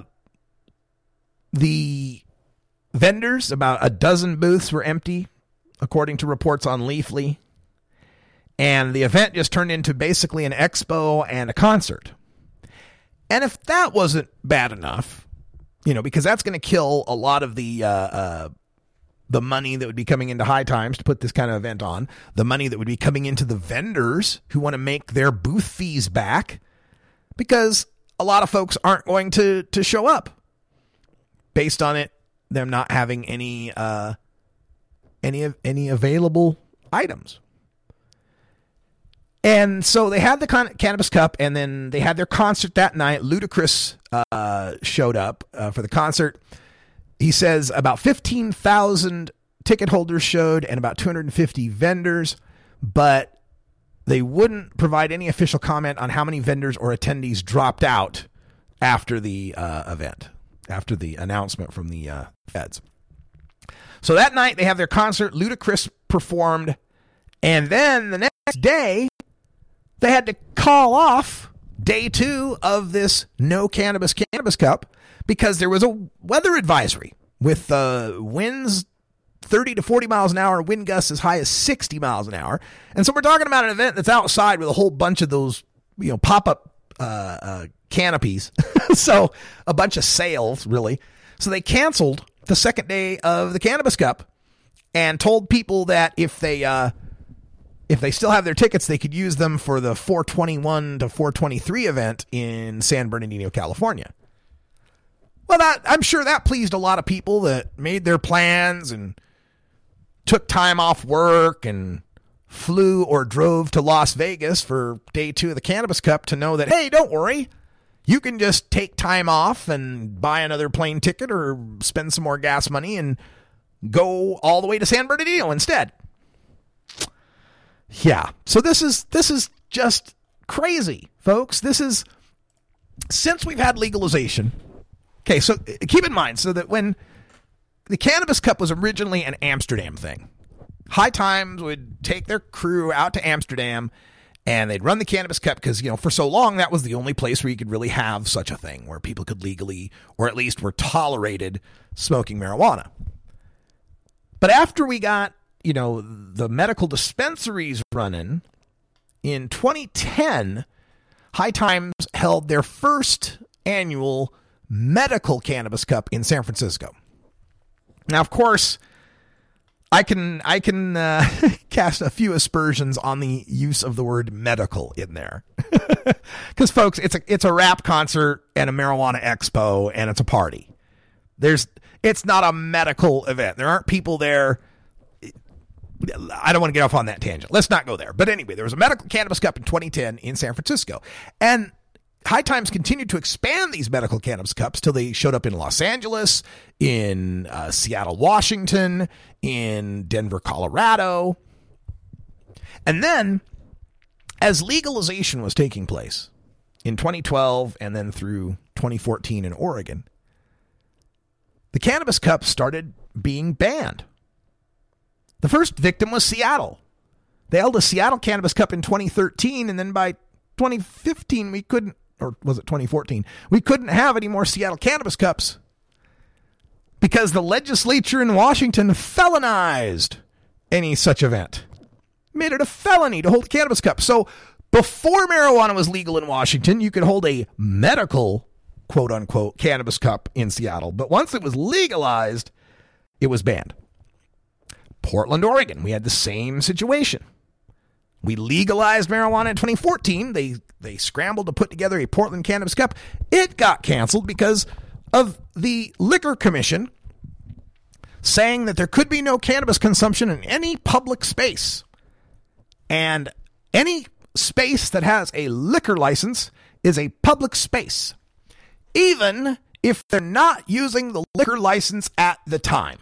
the vendors, about a dozen booths were empty, according to reports on Leafly. And the event just turned into basically an expo and a concert. And if that wasn't bad enough, you know, because that's going to kill a lot of the uh, uh, the money that would be coming into High Times to put this kind of event on, the money that would be coming into the vendors who want to make their booth fees back, because a lot of folks aren't going to, to show up based on it, them not having any uh, any any available items. And so they had the Con- Cannabis Cup, and then they had their concert that night. Ludacris uh, showed up uh, for the concert. He says about fifteen thousand ticket holders showed and about two hundred fifty vendors, but they wouldn't provide any official comment on how many vendors or attendees dropped out after the uh, event, after the announcement from the uh, feds. So that night they have their concert. Ludacris performed, and then the next day they had to call off day two of this no cannabis Cannabis Cup because there was a weather advisory with uh, winds thirty to forty miles an hour, wind gusts as high as sixty miles an hour. And so we're talking about an event that's outside with a whole bunch of those, you know, pop-up uh, uh, canopies. So a bunch of sails, really. So they canceled the second day of the Cannabis Cup and told people that if they uh, if they still have their tickets, they could use them for the four twenty-one to four twenty-three event in San Bernardino, California. Well, that I'm sure that pleased a lot of people that made their plans and took time off work and flew or drove to Las Vegas for day two of the Cannabis Cup to know that, hey, don't worry. You can just take time off and buy another plane ticket or spend some more gas money and go all the way to San Bernardino instead. Yeah. So this is this is just crazy, folks. This is, since we've had legalization. Okay, so keep in mind, so that when the Cannabis Cup was originally an Amsterdam thing, High Times would take their crew out to Amsterdam and they'd run the Cannabis Cup because, you know, for so long that was the only place where you could really have such a thing, where people could legally, or at least were tolerated, smoking marijuana. But after we got, you know, the medical dispensaries running, in twenty ten, High Times held their first annual medical Cannabis Cup in San Francisco. Now, of course, I can I can uh, cast a few aspersions on the use of the word medical in there, because folks, it's a it's a rap concert and a marijuana expo and it's a party. There's it's not a medical event. There aren't people there. I don't want to get off on that tangent. Let's not go there. But anyway, there was a medical Cannabis Cup in twenty ten in San Francisco, and High Times continued to expand these medical Cannabis Cups till they showed up in Los Angeles, in uh, Seattle, Washington, in Denver, Colorado. And then, as legalization was taking place in twenty twelve and then through twenty fourteen in Oregon, the Cannabis Cup started being banned. The first victim was Seattle. They held a Seattle Cannabis Cup in twenty thirteen, and then by twenty fifteen, we couldn't, or was it twenty fourteen? We couldn't have any more Seattle Cannabis Cups because the legislature in Washington felonized any such event. Made it a felony to hold a Cannabis Cup. So before marijuana was legal in Washington, you could hold a medical, quote unquote, Cannabis Cup in Seattle. But once it was legalized, it was banned. Portland, Oregon, we had the same situation. We legalized marijuana in twenty fourteen. They they scrambled to put together a Portland Cannabis Cup. It got canceled because of the Liquor Commission saying that there could be no cannabis consumption in any public space. And any space that has a liquor license is a public space, even if they're not using the liquor license at the time.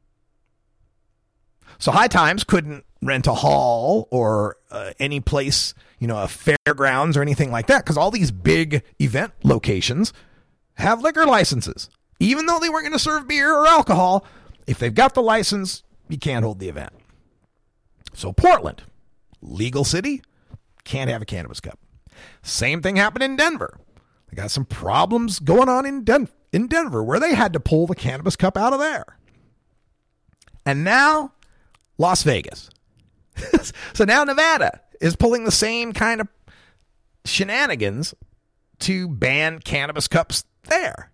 So High Times couldn't rent a hall or uh, any place, you know, a fairgrounds or anything like that, because all these big event locations have liquor licenses. Even though they weren't going to serve beer or alcohol, if they've got the license, you can't hold the event. So Portland, legal city, can't have a cannabis cup. Same thing happened in Denver. They got some problems going on in, Den- in Denver where they had to pull the cannabis cup out of there. And now Las Vegas. So now Nevada is pulling the same kind of shenanigans to ban cannabis cups there.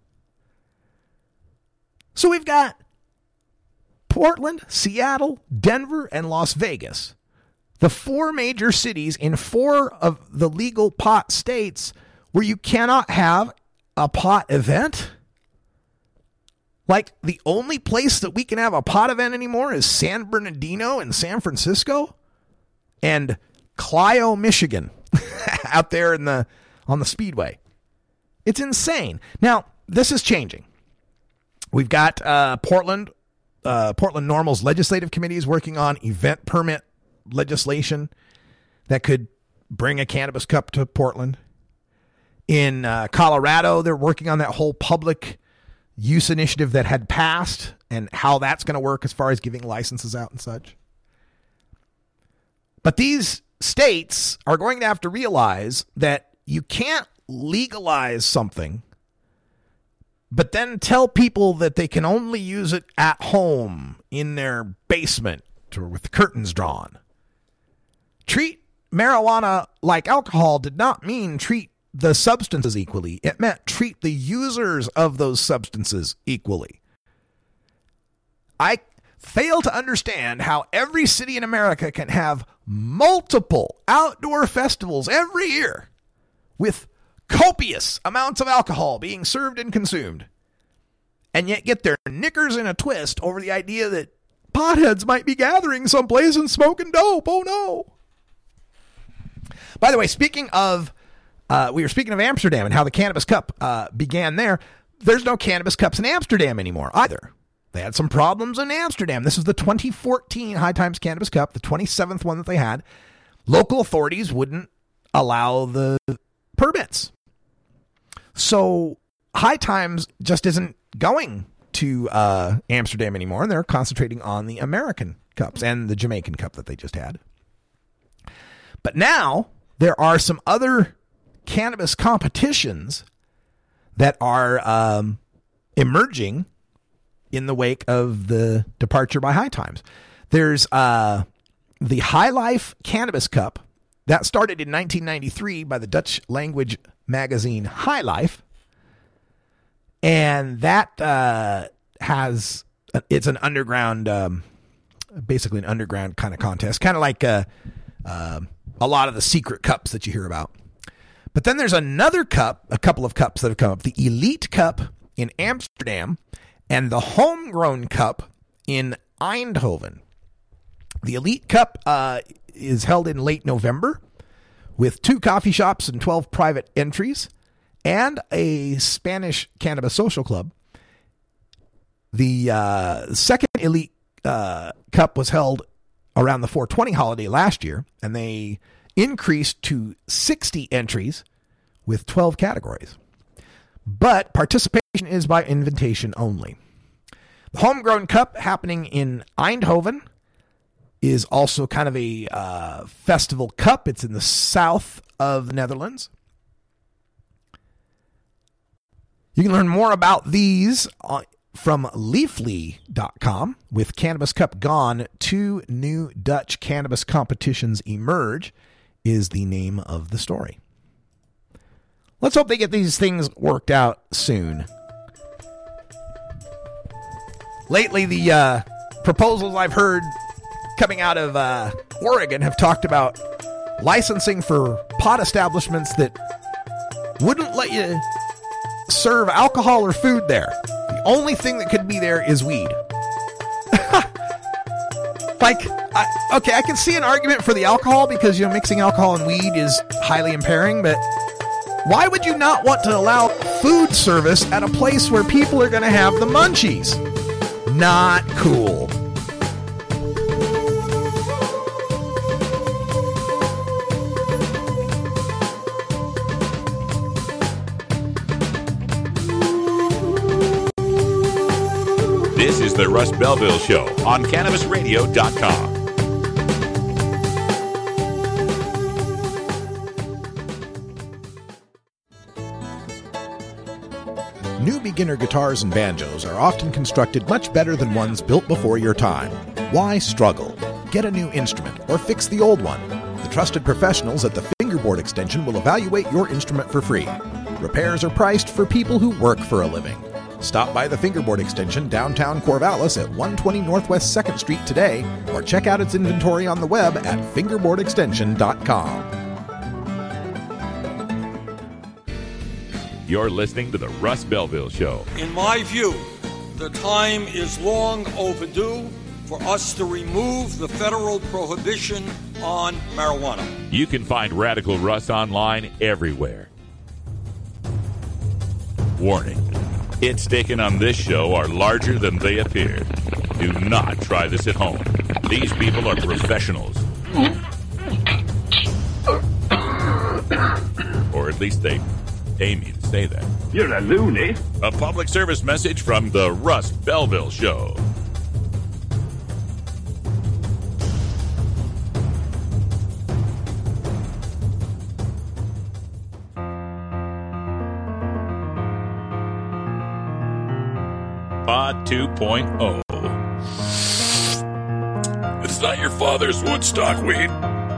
So we've got Portland, Seattle, Denver, and Las Vegas. The four major cities in four of the legal pot states where you cannot have a pot event. Like, the only place that we can have a pot event anymore is San Bernardino in San Francisco and Clio, Michigan, out there in the on the Speedway. It's insane. Now, this is changing. We've got uh, Portland, uh, Portland Normal's legislative committee is working on event permit legislation that could bring a cannabis cup to Portland. In uh, Colorado, they're working on that whole public use initiative that had passed and how that's going to work as far as giving licenses out and such. But these states are going to have to realize that you can't legalize something but then tell people that they can only use it at home in their basement or with the curtains drawn. Treat marijuana like alcohol did not mean treat the substances equally. It meant treat the users of those substances equally. I fail to understand how every city in America can have multiple outdoor festivals every year with copious amounts of alcohol being served and consumed, and yet get their knickers in a twist over the idea that potheads might be gathering someplace and smoking dope. Oh no. By the way, speaking of Uh, we were speaking of Amsterdam and how the cannabis cup uh, began there. There's no cannabis cups in Amsterdam anymore either. They had some problems in Amsterdam. This was the twenty fourteen High Times Cannabis Cup, the twenty-seventh one that they had. Local authorities wouldn't allow the permits. So High Times just isn't going to uh, Amsterdam anymore, and they're concentrating on the American cups and the Jamaican cup that they just had. But now there are some other cannabis competitions that are um, emerging in the wake of the departure by High Times. There's uh, the High Life Cannabis Cup that started in nineteen ninety-three by the Dutch language magazine High Life, and that uh, has it's an underground, um, basically an underground kind of contest, kind of like uh, uh, a lot of the secret cups that you hear about. But then there's another cup, a couple of cups that have come up. The Elite Cup in Amsterdam and the Homegrown Cup in Eindhoven. The Elite Cup uh, is held in late November with two coffee shops and twelve private entries and a Spanish cannabis social club. The uh, second Elite uh, Cup was held around the four twenty holiday last year, and they increased to sixty entries with twelve categories. But participation is by invitation only. The Homegrown Cup happening in Eindhoven is also kind of a uh, festival cup. It's in the south of the Netherlands. You can learn more about these on, from leafly dot com. With Cannabis Cup gone, two new Dutch cannabis competitions emerge is the name of the story. Let's hope they get these things worked out soon. Lately, the uh, proposals I've heard coming out of uh, Oregon have talked about licensing for pot establishments that wouldn't let you serve alcohol or food there. The only thing that could be there is weed. Like, I, okay, I can see an argument for the alcohol because, you know, mixing alcohol and weed is highly impairing, but Why would you not want to allow food service at a place where people are going to have the munchies? Not cool. This is the Russ Belville Show on Cannabis Radio dot com. New beginner guitars and banjos are often constructed much better than ones built before your time. Why struggle? Get a new instrument or fix the old one. The trusted professionals at the Fingerboard Extension will evaluate your instrument for free. Repairs are priced for people who work for a living. Stop by the Fingerboard Extension downtown Corvallis at one twenty Northwest second Street today, or check out its inventory on the web at fingerboard extension dot com. You're listening to the Russ Belville Show. In my view, the time is long overdue for us to remove the federal prohibition on marijuana. You can find Radical Russ online everywhere. Warning. Hits taken on this show are larger than they appear. Do not try this at home. These people are professionals. Or at least they aim you to say that. You're a loony. A public service message from the Russ Belville Show. Pod two point oh. It's not your father's Woodstock weed.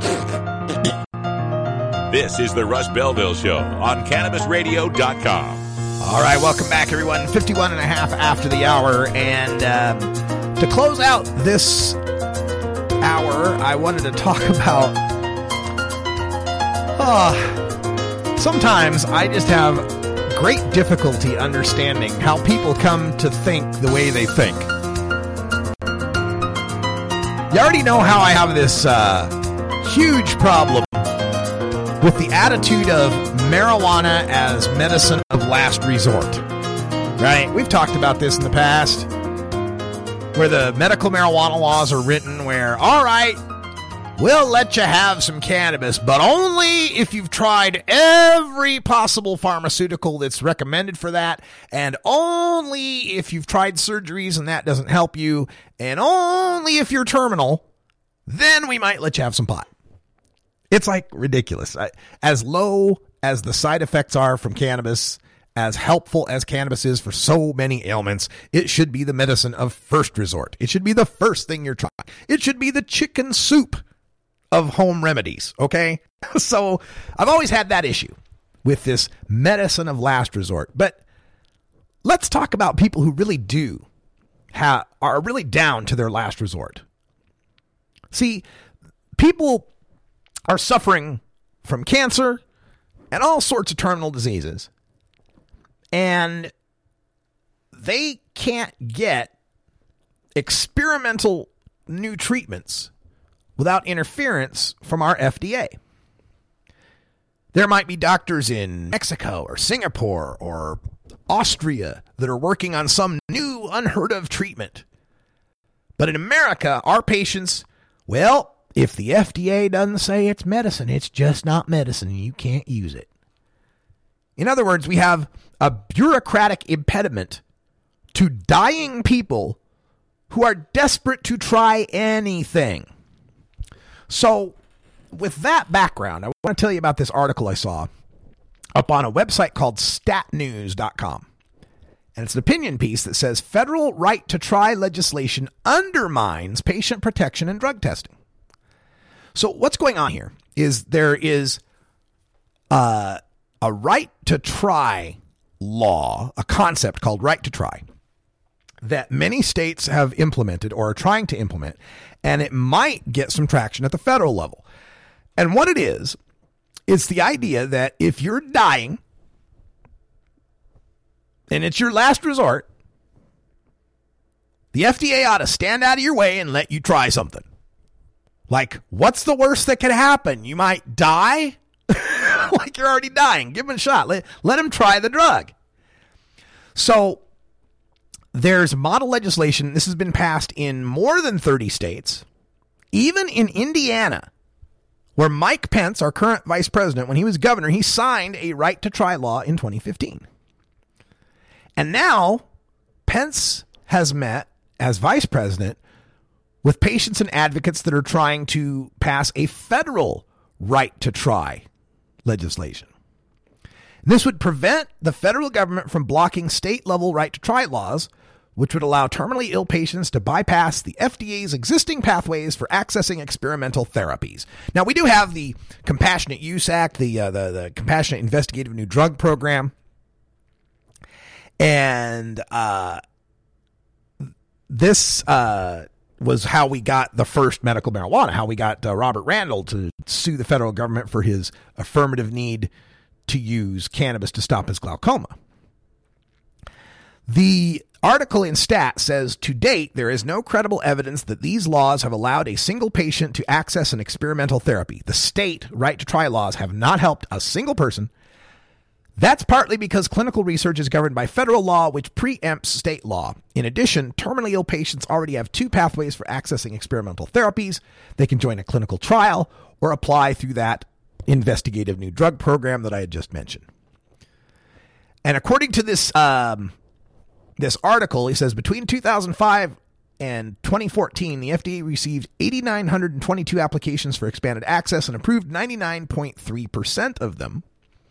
This is the Russ Belville Show on Cannabis Radio dot com. All right, welcome back, everyone. fifty-one and a half after the hour. And um, to close out this hour, I wanted to talk about... Oh, sometimes I just have great difficulty understanding how people come to think the way they think. You already know how I have this uh, huge problem with the attitude of marijuana as medicine of last resort. Right? We've talked about this in the past, where the medical marijuana laws are written where, all right, we'll let you have some cannabis, but only if you've tried every possible pharmaceutical that's recommended for that, and only if you've tried surgeries and that doesn't help you, and only if you're terminal, then we might let you have some pot. It's like ridiculous. I, as low as the side effects are from cannabis, as helpful as cannabis is for so many ailments, it should be the medicine of first resort. It should be the first thing you're trying. It should be the chicken soup of home remedies, okay? So I've always had that issue with this medicine of last resort. But let's talk about people who really do have, are really down to their last resort. See, people are suffering from cancer and all sorts of terminal diseases, and they can't get experimental new treatments without interference from our F D A. There might be doctors in Mexico or Singapore or Austria that are working on some new unheard of treatment. But in America, our patients, well, if the F D A doesn't say it's medicine, it's just not medicine, and you can't use it. In other words, we have a bureaucratic impediment to dying people who are desperate to try anything. So, with that background, I want to tell you about this article I saw up on a website called stat news dot com. And it's an opinion piece that says federal right to try legislation undermines patient protection and drug testing. So what's going on here is there is uh, a right to try law, a concept called right to try, that many states have implemented or are trying to implement, and it might get some traction at the federal level. And what it is, it's the idea that if you're dying and it's your last resort, the F D A ought to stand out of your way and let you try something. Like, what's the worst that could happen? You might die? like you're already dying. Give him a shot. Let, let him try the drug. So there's model legislation. This has been passed in more than thirty states, even in Indiana, where Mike Pence, our current vice president, when he was governor, he signed a right to try law in twenty fifteen. And now Pence has met as vice president with patients and advocates that are trying to pass a federal right to try legislation. This would prevent the federal government from blocking state-level right to try laws, which would allow terminally ill patients to bypass the F D A's existing pathways for accessing experimental therapies. Now, we do have the Compassionate Use Act, the uh, the, the Compassionate Investigative New Drug Program, and uh, this uh, was how we got the first medical marijuana, how we got uh, Robert Randall to sue the federal government for his affirmative need to use cannabis to stop his glaucoma. The article in Stat says, to date, there is no credible evidence that these laws have allowed a single patient to access an experimental therapy. The state right to try laws have not helped a single person. That's partly because clinical research is governed by federal law, which preempts state law. In addition, terminally ill patients already have two pathways for accessing experimental therapies. They can join a clinical trial or apply through that investigative new drug program that I had just mentioned. And according to this um, this article, he says between two thousand five and twenty fourteen, the F D A received eight thousand nine hundred twenty-two applications for expanded access and approved ninety-nine point three percent of them.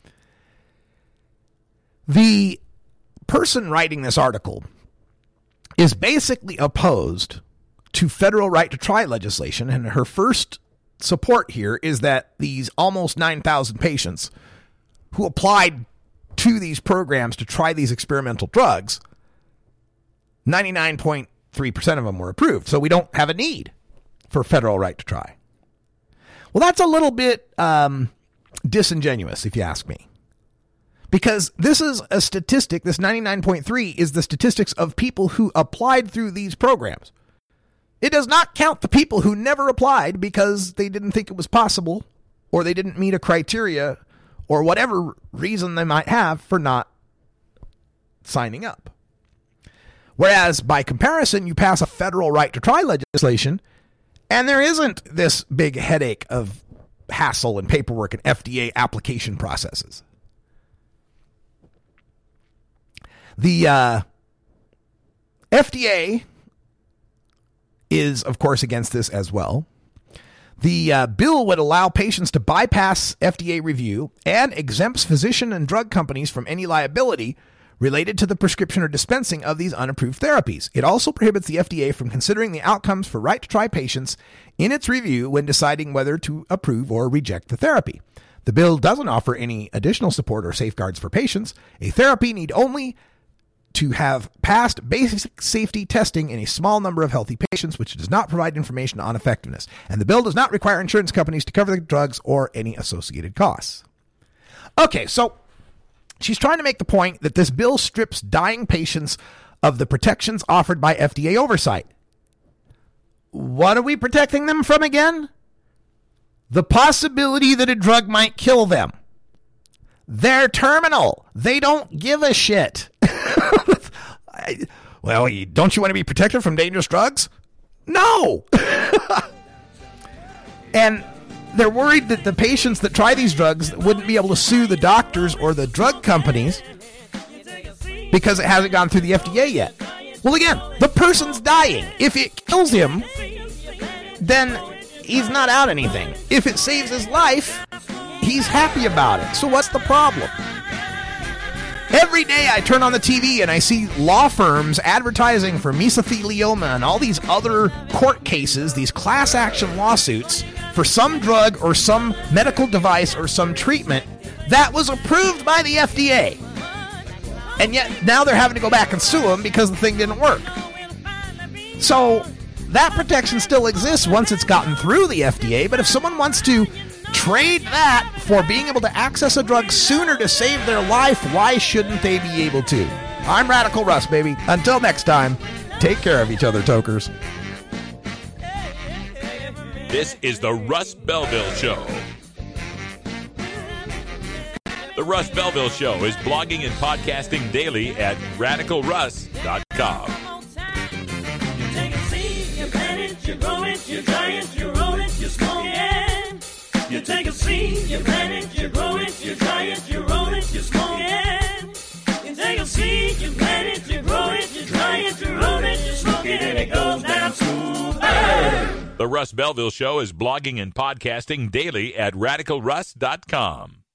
The person writing this article is basically opposed to federal right to try legislation, and her first support here is that these almost nine thousand patients who applied to these programs to try these experimental drugs, ninety-nine point three percent of them were approved. So we don't have a need for federal right to try. Well, that's a little bit um, disingenuous, if you ask me. Because this is a statistic, this ninety-nine point three is the statistics of people who applied through these programs. It does not count the people who never applied because they didn't think it was possible, or they didn't meet a criteria, or whatever reason they might have for not signing up. Whereas, by comparison, you pass a federal right to try legislation, and there isn't this big headache of hassle and paperwork and F D A application processes. The uh, F D A is, of course, against this as well. The uh, bill would allow patients to bypass F D A review and exempts physician and drug companies from any liability related to the prescription or dispensing of these unapproved therapies. It also prohibits the F D A from considering the outcomes for right to try patients in its review when deciding whether to approve or reject the therapy. The bill doesn't offer any additional support or safeguards for patients. A therapy need only to have passed basic safety testing in a small number of healthy patients, which does not provide information on effectiveness. And the bill does not require insurance companies to cover the drugs or any associated costs. Okay, so she's trying to make the point that this bill strips dying patients of the protections offered by F D A oversight. What are we protecting them from again? The possibility that a drug might kill them. They're terminal. They don't give a shit. Well, don't you want to be protected from dangerous drugs? No. And they're worried that the patients that try these drugs wouldn't be able to sue the doctors or the drug companies because it hasn't gone through the F D A yet. Well, again, the person's dying. If it kills him, then he's not out anything. If it saves his life, he's happy about it. So what's the problem? Every day I turn on the T V and I see law firms advertising for mesothelioma and all these other court cases, these class action lawsuits for some drug or some medical device or some treatment that was approved by the F D A. And yet now they're having to go back and sue them because the thing didn't work. So that protection still exists once it's gotten through the F D A, but if someone wants to trade that for being able to access a drug sooner to save their life, why shouldn't they be able to? I'm Radical Russ, baby. Until next time, take care of each other, tokers. This is the Russ Belville Show. The Russ Belville Show is blogging and podcasting daily at radical russ dot com. You take a seed, you plant it, you grow it, you dry it, you roll it, you smoke it. You take a seed, you plant it, you grow it, you dry it, you roll it, you smoke it. You take a seed, you plant it, you grow it, you dry it, you roll it, you smoke it, and it goes down smooth. The Russ Belville Show is blogging and podcasting daily at radical russ dot com.